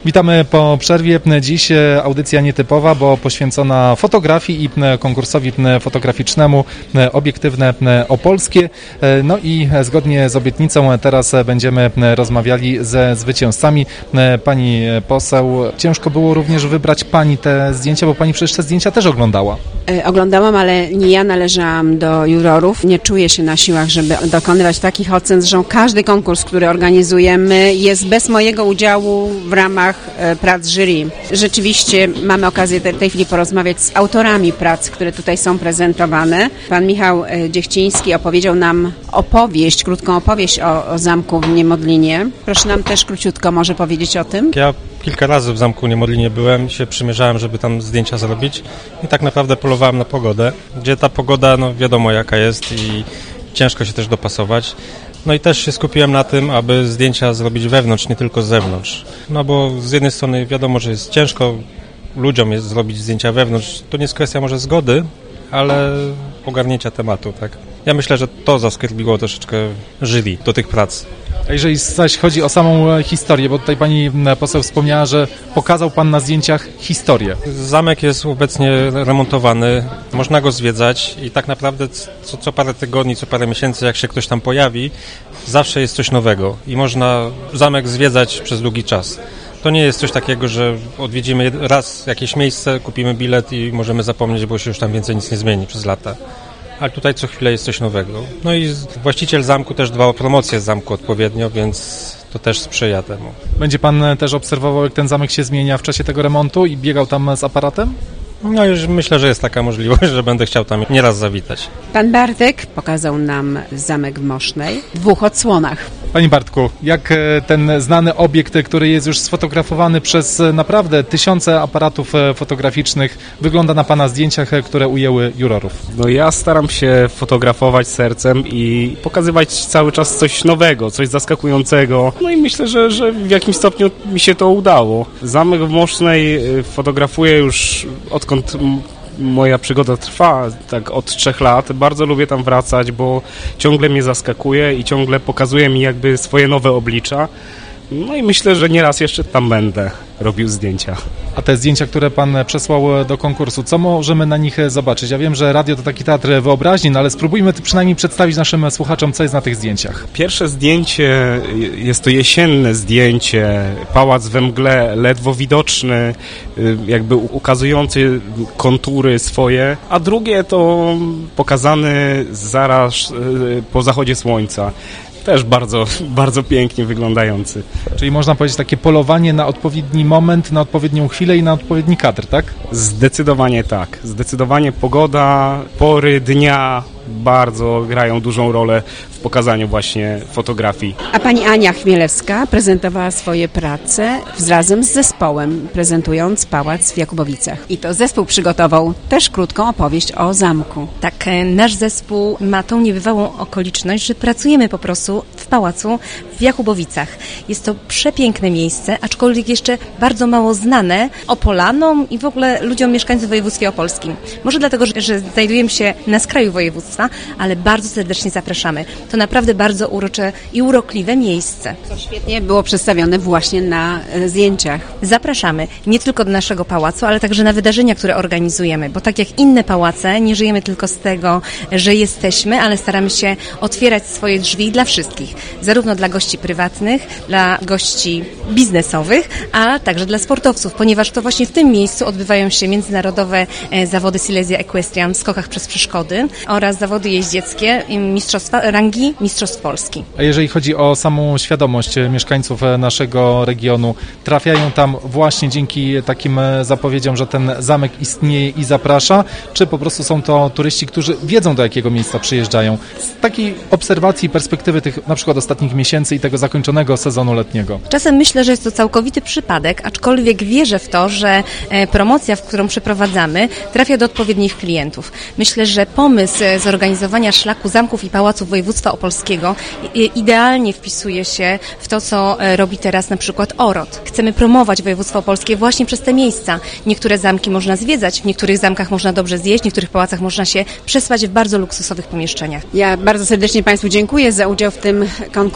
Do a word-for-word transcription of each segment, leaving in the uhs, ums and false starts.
Witamy po przerwie. Dziś audycja nietypowa, bo poświęcona fotografii i konkursowi fotograficznemu Obiektywne Opolskie. No i zgodnie z obietnicą teraz będziemy rozmawiali ze zwycięzcami. Pani poseł, ciężko było również wybrać pani te zdjęcia, bo pani przecież te zdjęcia też oglądała. Oglądałam, ale nie ja należałam do jurorów. Nie czuję się na siłach, żeby dokonywać takich ocen. Zresztą każdy konkurs, który organizujemy, jest bez mojego udziału w ramach prac jury. Rzeczywiście mamy okazję w tej chwili porozmawiać z autorami prac, które tutaj są prezentowane. Pan Michał Dziechciński opowiedział nam opowieść, krótką opowieść o, o zamku w Niemodlinie. Proszę nam też króciutko może powiedzieć o tym. Ja kilka razy w zamku w Niemodlinie byłem, się przymierzałem, żeby tam zdjęcia zrobić i tak naprawdę polowałem na pogodę, gdzie ta pogoda, no wiadomo jaka jest i ciężko się też dopasować. No i też się skupiłem na tym, aby zdjęcia zrobić wewnątrz, nie tylko z zewnątrz. No bo z jednej strony wiadomo, że jest ciężko ludziom jest zrobić zdjęcia wewnątrz. To nie jest kwestia może zgody, ale ogarnięcia tematu, tak. Ja myślę, że to zaskierbiło troszeczkę jury do tych prac. A jeżeli zaś chodzi o samą historię, bo tutaj pani poseł wspomniała, że pokazał pan na zdjęciach historię. Zamek jest obecnie remontowany, można go zwiedzać i tak naprawdę co, co parę tygodni, co parę miesięcy, jak się ktoś tam pojawi, zawsze jest coś nowego i można zamek zwiedzać przez długi czas. To nie jest coś takiego, że odwiedzimy raz jakieś miejsce, kupimy bilet i możemy zapomnieć, bo się już tam więcej nic nie zmieni przez lata. Ale tutaj co chwilę jest coś nowego. No i właściciel zamku też dba o promocję zamku odpowiednio, więc to też sprzyja temu. Będzie pan też obserwował, jak ten zamek się zmienia w czasie tego remontu i biegał tam z aparatem? No już myślę, że jest taka możliwość, że będę chciał tam nieraz zawitać. Pan Bartek pokazał nam zamek w Mosznej w dwóch odsłonach. Panie Bartku, jak ten znany obiekt, który jest już sfotografowany przez naprawdę tysiące aparatów fotograficznych, wygląda na pana zdjęciach, które ujęły jurorów? No ja staram się fotografować sercem i pokazywać cały czas coś nowego, coś zaskakującego. No i myślę, że, że w jakimś stopniu mi się to udało. Zamek w Mosznej fotografuję już odkąd moja przygoda trwa, tak od trzech lat. Bardzo lubię tam wracać, bo ciągle mnie zaskakuje i ciągle pokazuje mi jakby swoje nowe oblicza. No i myślę, że nieraz jeszcze tam będę robił zdjęcia. A te zdjęcia, które pan przesłał do konkursu, co możemy na nich zobaczyć? Ja wiem, że radio to taki teatr wyobraźni, no ale spróbujmy przynajmniej przedstawić naszym słuchaczom, co jest na tych zdjęciach. Pierwsze zdjęcie, jest to jesienne zdjęcie, pałac we mgle, ledwo widoczny, jakby ukazujący kontury swoje, a drugie to pokazany zaraz po zachodzie słońca. Też bardzo, bardzo pięknie wyglądający. Czyli można powiedzieć takie polowanie na odpowiedni moment, na odpowiednią chwilę i na odpowiedni kadr, tak? Zdecydowanie tak. Zdecydowanie pogoda, pory dnia bardzo grają dużą rolę w pokazaniu właśnie fotografii. A pani Ania Chmielewska prezentowała swoje prace razem z zespołem, prezentując pałac w Jakubowicach. I to zespół przygotował też krótką opowieść o zamku. Tak, nasz zespół ma tą niebywałą okoliczność, że pracujemy po prostu w pałacu w Jakubowicach. Jest to przepiękne miejsce, aczkolwiek jeszcze bardzo mało znane Opolanom i w ogóle ludziom mieszkającym w województwie opolskim. Może dlatego, że, że znajdujemy się na skraju województwa, ale bardzo serdecznie zapraszamy. To naprawdę bardzo urocze i urokliwe miejsce. Co świetnie było przedstawione właśnie na zdjęciach. Zapraszamy nie tylko do naszego pałacu, ale także na wydarzenia, które organizujemy, bo tak jak inne pałace, nie żyjemy tylko z tego, że jesteśmy, ale staramy się otwierać swoje drzwi dla wszystkich. Zarówno dla gości prywatnych, dla gości biznesowych, a także dla sportowców, ponieważ to właśnie w tym miejscu odbywają się międzynarodowe zawody Silesia Equestrian w skokach przez przeszkody oraz zawody jeździeckie mistrzostwa rangi Mistrzostw Polski. A jeżeli chodzi o samą świadomość mieszkańców naszego regionu, trafiają tam właśnie dzięki takim zapowiedziom, że ten zamek istnieje i zaprasza, czy po prostu są to turyści, którzy wiedzą, do jakiego miejsca przyjeżdżają? Z takiej obserwacji i perspektywy tych na przykład ostatnich miesięcy i tego zakończonego sezonu letniego. Czasem myślę, że jest to całkowity przypadek, aczkolwiek wierzę w to, że promocja, w którą przeprowadzamy, trafia do odpowiednich klientów. Myślę, że pomysł zorganizowania szlaku zamków i pałaców województwa opolskiego idealnie wpisuje się w to, co robi teraz na przykład O R O T. Chcemy promować województwo opolskie właśnie przez te miejsca. Niektóre zamki można zwiedzać, w niektórych zamkach można dobrze zjeść, w niektórych pałacach można się przespać w bardzo luksusowych pomieszczeniach. Ja bardzo serdecznie Państwu dziękuję za udział w tym konkursie.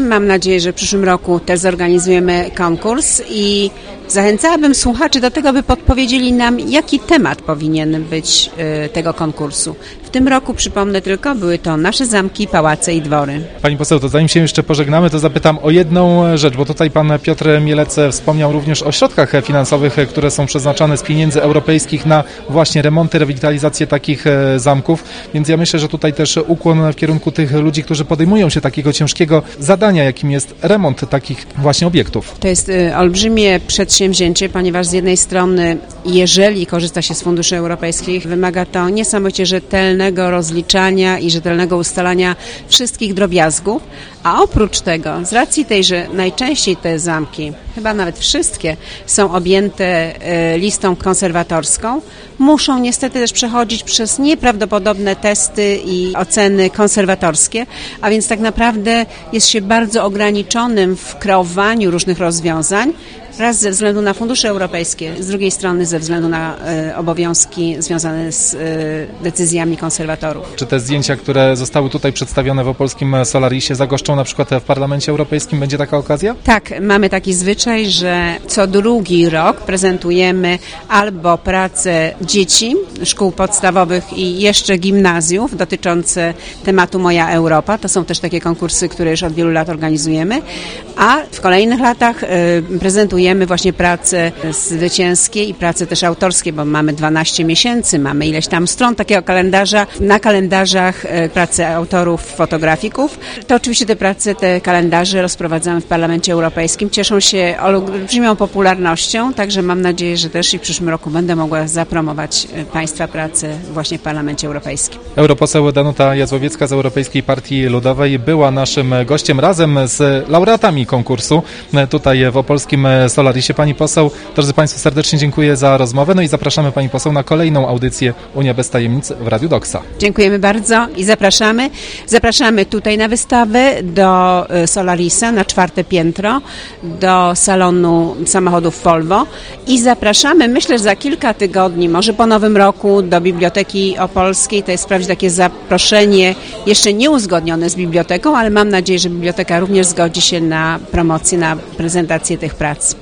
Mam nadzieję, że w przyszłym roku też zorganizujemy konkurs i zachęcałabym słuchaczy do tego, by podpowiedzieli nam, jaki temat powinien być y, tego konkursu. W tym roku, przypomnę tylko, były to nasze zamki, pałace i dwory. Pani poseł, to zanim się jeszcze pożegnamy, to zapytam o jedną rzecz, bo tutaj pan Piotr Mielec wspomniał również o środkach finansowych, które są przeznaczane z pieniędzy europejskich na właśnie remonty, rewitalizację takich zamków, więc ja myślę, że tutaj też ukłon w kierunku tych ludzi, którzy podejmują się takiego ciężkiego zadania, jakim jest remont takich właśnie obiektów. To jest y, olbrzymie przedsięwzięcie, ponieważ z jednej strony, jeżeli korzysta się z funduszy europejskich, wymaga to niesamowicie rzetelnego rozliczania i rzetelnego ustalania wszystkich drobiazgów, a oprócz tego, z racji tej, że najczęściej te zamki, chyba nawet wszystkie, są objęte y, listą konserwatorską, muszą niestety też przechodzić przez nieprawdopodobne testy i oceny konserwatorskie, a więc tak naprawdę jest się bardzo ograniczonym w kreowaniu różnych rozwiązań, raz ze względu na fundusze europejskie, z drugiej strony ze względu na y, obowiązki związane z y, decyzjami konserwatorów. Czy te zdjęcia, które zostały tutaj przedstawione w opolskim Solarisie, zagoszczą na przykład w Parlamencie Europejskim? Będzie taka okazja? Tak, mamy taki zwyczaj, że co drugi rok prezentujemy albo prace dzieci, szkół podstawowych i jeszcze gimnazjów dotyczące tematu Moja Europa. To są też takie konkursy, które już od wielu lat organizujemy, a w kolejnych latach y, prezentujemy właśnie prace zwycięskie i prace też autorskie, bo mamy dwanaście miesięcy, mamy ileś tam stron takiego kalendarza. Na kalendarzach prace autorów, fotografików. To oczywiście te prace, te kalendarze rozprowadzamy w Parlamencie Europejskim. Cieszą się olbrzymią popularnością, także mam nadzieję, że też i w przyszłym roku będę mogła zapromować Państwa pracę właśnie w Parlamencie Europejskim. Europoseł Danuta Jazłowiecka z Europejskiej Partii Ludowej była naszym gościem razem z laureatami konkursu tutaj w opolskim Solarisie. Pani poseł, drodzy Państwo, serdecznie dziękuję za rozmowę, no i zapraszamy Pani poseł na kolejną audycję Unia bez tajemnic w Radiu Doksa. Dziękujemy bardzo i zapraszamy. Zapraszamy tutaj na wystawę do Solarisa, na czwarte piętro, do salonu samochodów Volvo i zapraszamy, myślę, że za kilka tygodni, może po Nowym Roku, do Biblioteki Opolskiej. To jest wprawdzie takie zaproszenie jeszcze nieuzgodnione z biblioteką, ale mam nadzieję, że biblioteka również zgodzi się na promocję, na prezentację tych prac.